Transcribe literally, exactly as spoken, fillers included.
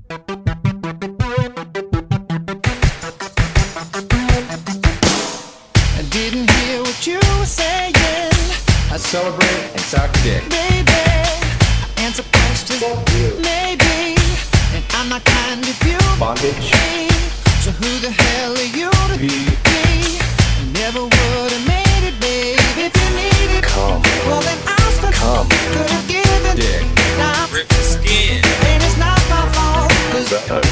I didn't hear what you were saying. I celebrate and suck dick. Maybe I answer questions. Fuck you. Maybe, and I'm not kind of you. Bondage. Be. So who the hell are you to Be. be? Never would have made it, babe. If you needed, Come. well then I'll still Come. could have given. Dick. Now, Rip the skin. and it's not my fault. 'Cause Uh,